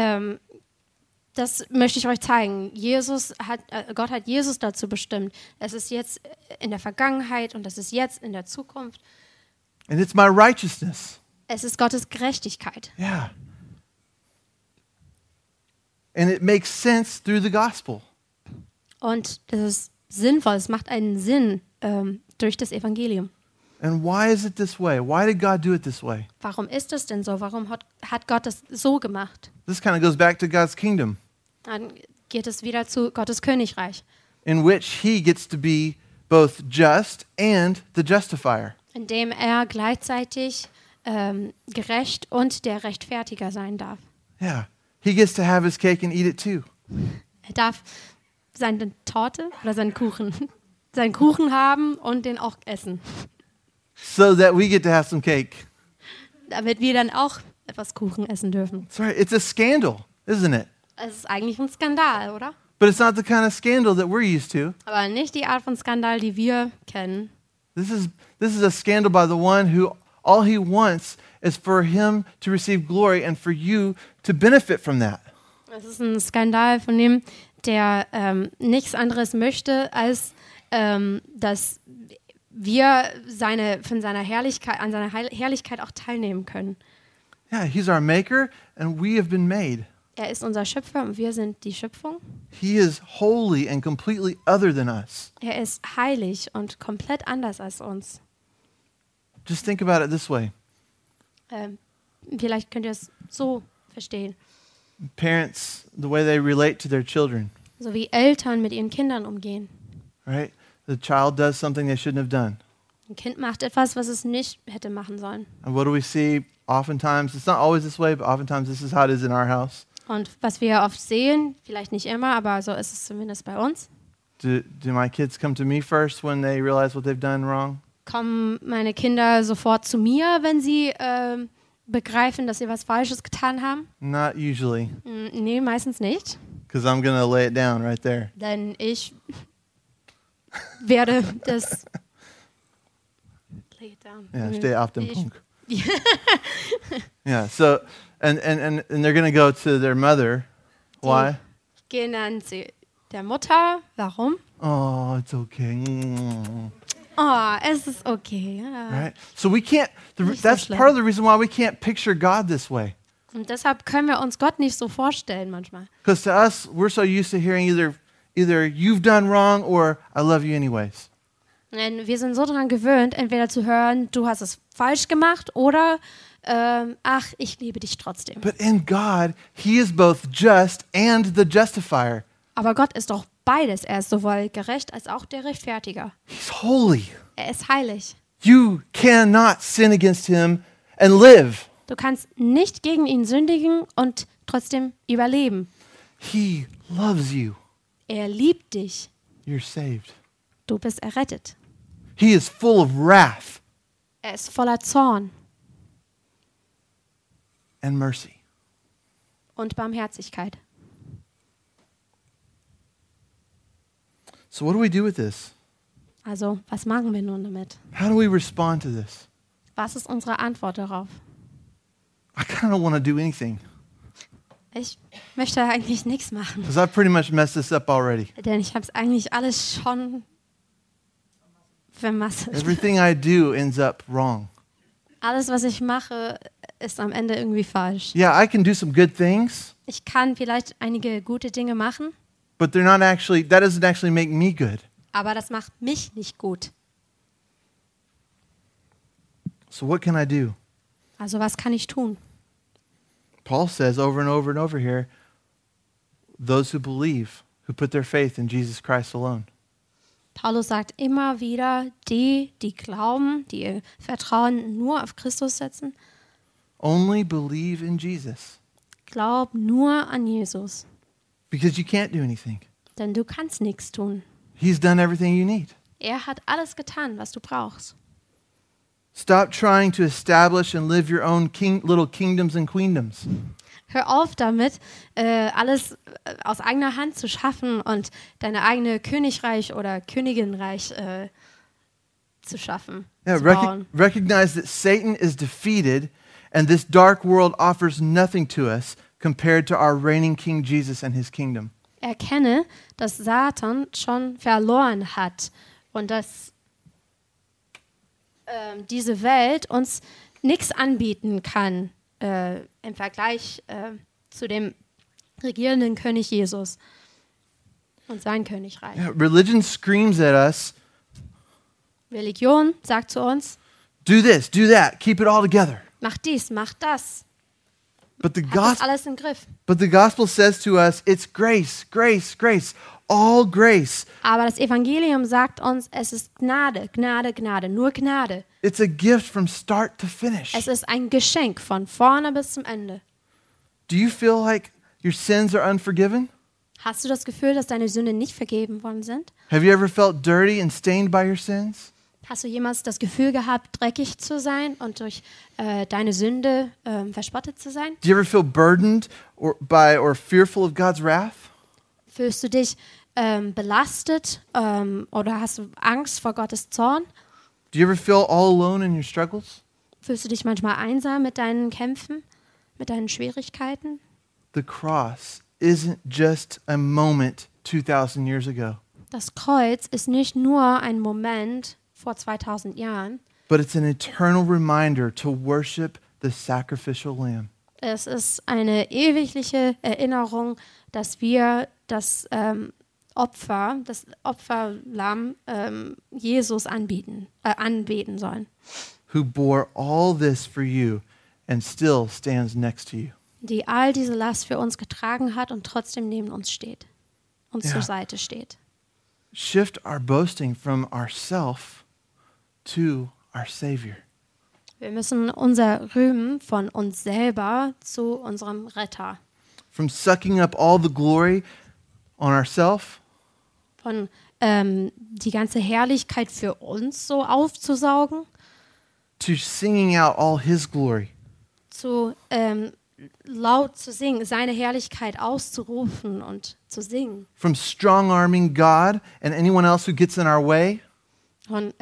das möchte ich euch zeigen. Gott hat Jesus dazu bestimmt. Es ist jetzt in der Vergangenheit und es ist jetzt in der Zukunft. And it's my righteousness. Es ist Gottes Gerechtigkeit. Yeah. And it makes sense through the gospel. Und das ist sinnvoll, es macht einen Sinn durch das Evangelium. And why is it this way? Why did God do it this way? Warum ist es denn so? Warum hat Gott das so gemacht? This kind of goes back to God's kingdom, Dann geht es wieder zu Gottes Königreich, in which he gets to be both just and the justifier. in dem er gleichzeitig gerecht und der Rechtfertiger sein darf. Yeah. He gets to have his cake and eat it too. Er darf seine Torte oder seinen Kuchen haben und den auch essen, So that we get to have some cake. damit wir dann auch etwas Kuchen essen dürfen. It's right. It's a scandal, isn't it? Es ist eigentlich ein Skandal, oder? But it's not the kind of scandal that we're used to. Aber nicht die Art von Skandal, die wir kennen. This is a scandal by the one who all he wants is for him to receive glory and for you to benefit from that. Es ist ein Skandal von dem, der nichts anderes möchte, als dass wir an seiner Herrlichkeit auch teilnehmen können. Yeah, he's our maker and we have been made. Er ist unser Schöpfer und wir sind die Schöpfung. He is holy and completely other than us. Er ist heilig und komplett anders als uns. Just think about it this way. Vielleicht könnt ihr es so verstehen. Parents, the way they relate to their children, So wie Eltern mit ihren Kindern umgehen. right? The child does something they shouldn't have done. Ein Kind macht etwas, was es nicht hätte machen sollen. And what do we see? Oftentimes, it's not always this way, but oftentimes this is how it is in our house. Und was wir oft sehen, vielleicht nicht immer, aber so ist es zumindest bei uns, Do my kids come to me first when they realize what they've done wrong? kommen meine Kinder sofort zu mir, wenn sie begreifen, dass sie was Falsches getan haben? Not usually, Nee, meistens nicht. because I'm going to lay it down right there. Denn ich werde das... Lay it down. Yeah, stay off dem Ich- Punkt. Yeah, so, and they're going to go to their mother. Why? Gehen dann zu der Mutter. Warum? Oh, it's okay. Mm. Oh, es ist okay. Ja. Right? So we can't, Nicht so that's schlimm. part of the reason why we can't picture God this way. Und deshalb können wir uns Gott nicht so vorstellen manchmal. Because to us, we're so used to hearing either you've done wrong or I love you anyways. Denn wir sind so daran gewöhnt, entweder zu hören, du hast es falsch gemacht oder ach, ich liebe dich trotzdem. But in God, He is both just and the justifier. Aber Gott ist doch beides. Er ist sowohl gerecht als auch der Rechtfertiger. He's holy. Er ist heilig. You cannot sin against Him and live. Du kannst nicht gegen ihn sündigen und trotzdem überleben. He loves you. Er liebt dich. You're saved. Du bist errettet. He is full of wrath Er ist voller Zorn and mercy. und Barmherzigkeit. So what do we do with this? Also, was machen wir nun damit? How do we respond to this? Was ist unsere Antwort darauf? I kind of want to do anything Ich möchte eigentlich nichts machen, because I've pretty much messed this up already. denn ich habe es eigentlich alles schon vermasselt. Everything I do ends up wrong. Alles, was ich mache, ist am Ende irgendwie falsch. Yeah, I can do some good things, Ich kann vielleicht einige gute Dinge machen, but that doesn't actually make me good. aber das macht mich nicht gut. So what can I do? Also was kann ich tun? Paul says over and over and over here, those who believe, who put their faith in Jesus Christ alone. Paulus sagt immer wieder, die glauben, die ihr Vertrauen nur auf Christus setzen, Only believe in Jesus glaub nur an Jesus. because you can't do anything. Denn du kannst nichts tun. He's done everything you need. Er hat alles getan, was du brauchst. Stop trying to establish and live your own little kingdoms and queendoms. Hör auf damit, alles aus eigener Hand zu schaffen und deine eigene Königreich oder Königinreich zu schaffen, Yeah, zu bauen. recognize that Satan is defeated and this dark world offers nothing to us compared to our reigning King Jesus and his kingdom. Erkenne, dass Satan schon verloren hat und dass diese Welt uns nichts anbieten kann im Vergleich zu dem regierenden König Jesus und sein Königreich. Yeah, religion screams at us, Religion sagt zu uns, do this, do that, keep it all together. mach dies, mach das, But the hab das gospel alles im Griff. But the gospel says to us, it's grace, grace, grace, all grace. Aber das Evangelium sagt uns, es ist Gnade, Gnade, Gnade, nur Gnade. It's a gift from start to finish. Es ist ein Geschenk von vorne bis zum Ende. Do you feel like your sins are unforgiven? Hast du das Gefühl, dass deine Sünden nicht vergeben worden sind? Have you ever felt dirty and stained by your sins? Hast du jemals das Gefühl gehabt, dreckig zu sein und durch deine Sünde verspottet zu sein? Do you ever feel burdened or fearful of God's wrath? Fühlst du dich belastet oder hast du Angst vor Gottes Zorn? Do you ever feel all alone in your struggles? Fühlst du dich manchmal einsam mit deinen Kämpfen, mit deinen Schwierigkeiten? The cross isn't just a moment 2,000 years ago, Das Kreuz ist nicht nur ein Moment vor 2000 Jahren. but it's an eternal reminder to worship the sacrificial lamb. Es ist eine ewigliche Erinnerung, dass wir das Opferlamm Jesus anbeten sollen, Who bore all this for you and still stands next to you. die all diese Last für uns getragen hat und trotzdem neben uns steht, uns Ja. zur Seite steht. Shift our boasting from ourself to our Savior. Wir müssen unser Rühmen von uns selber zu unserem Retter, From sucking up all the glory on ourselves von die ganze Herrlichkeit für uns so aufzusaugen, to singing out all His glory. zu laut zu singen, seine Herrlichkeit auszurufen und zu singen. From strong-arming God and anyone else who gets in our way Von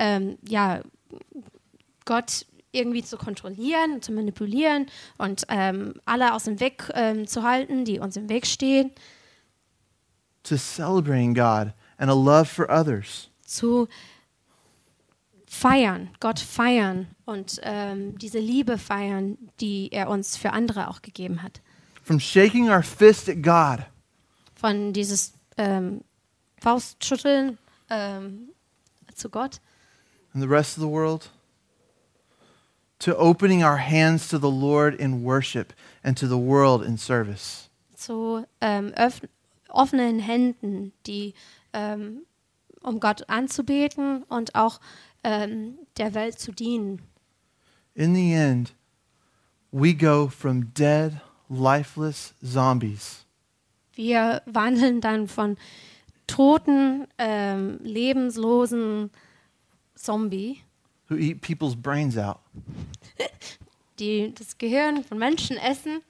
Gott irgendwie zu kontrollieren, zu manipulieren und alle aus dem Weg zu halten, die uns im Weg stehen, to celebrating God and a love for others. zu feiern, Gott feiern und diese Liebe feiern, die er uns für andere auch gegeben hat. From shaking our fist at God Von dieses Faustschütteln zu Gott, and the rest of the world to opening our hands to the Lord in worship and to the world in service. zu offenen Händen, die um Gott anzubeten und auch der Welt zu dienen. In the end, we go from dead, lifeless zombies Wir wandeln dann von toten, lebenslosen Zombie, who eat people's brains out, die das Gehirn von Menschen essen,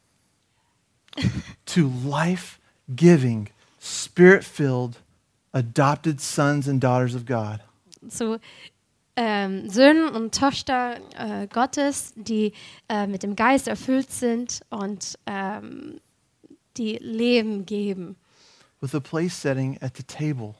to life-giving, spirit-filled, adopted sons and daughters of God. zu Söhnen und Töchter Gottes, die mit dem Geist erfüllt sind und die Leben geben, With a place setting at the table,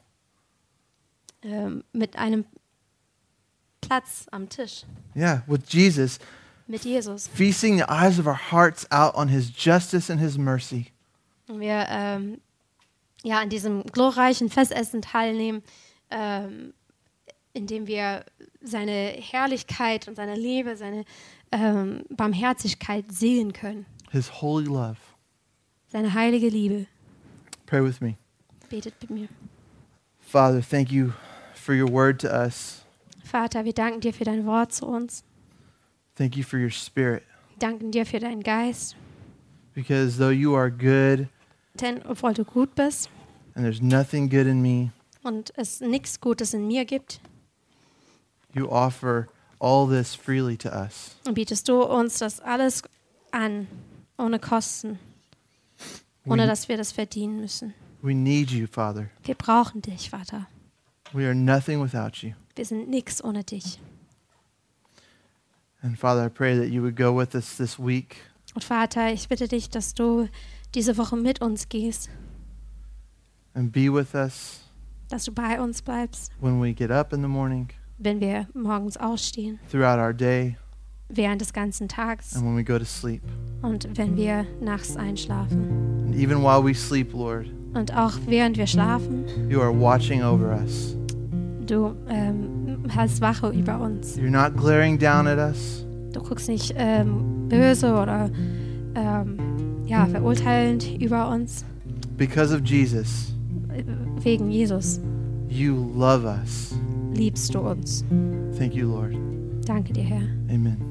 mit einem Platz am Tisch, yeah, with Jesus, mit Jesus. feasting the eyes of our hearts out on His justice and His mercy. Und wir an diesem glorreichen Festessen teilnehmen, indem wir seine Herrlichkeit und seine Liebe, seine Barmherzigkeit sehen können. His holy love. Seine heilige Liebe. Pray with me. Betet mit mir. Father, thank you for your word to us. Vater, wir danken dir für dein Wort zu uns. Thank you for your spirit. Wir danken dir für deinen Geist. Because though you are good Denn obwohl du gut bist and there's nothing good in me, und es nichts Gutes in mir gibt, you offer all this freely to us. Und bietest du uns das alles an, ohne Kosten, ohne dass wir das verdienen müssen. We need you, Father. Wir brauchen dich, Vater. We are nothing without you. Wir sind nichts ohne dich. And Father, I pray that you would go with us this week. Und Vater, ich bitte dich, dass du diese Woche mit uns gehst, And be with us dass du bei uns bleibst, when we get up in the morning, wenn wir morgens aufstehen, throughout our day, während des ganzen Tages and when we go to sleep. und wenn wir nachts einschlafen. And even while we sleep, Lord, Und auch während wir schlafen, you are watching over us. du hältst Wache über uns. You're not glaring down at us. Du guckst nicht böse oder verurteilend über uns. Because of Jesus, Wegen Jesus you love us. liebst du uns. Thank you, Lord. Danke dir, Herr. Amen.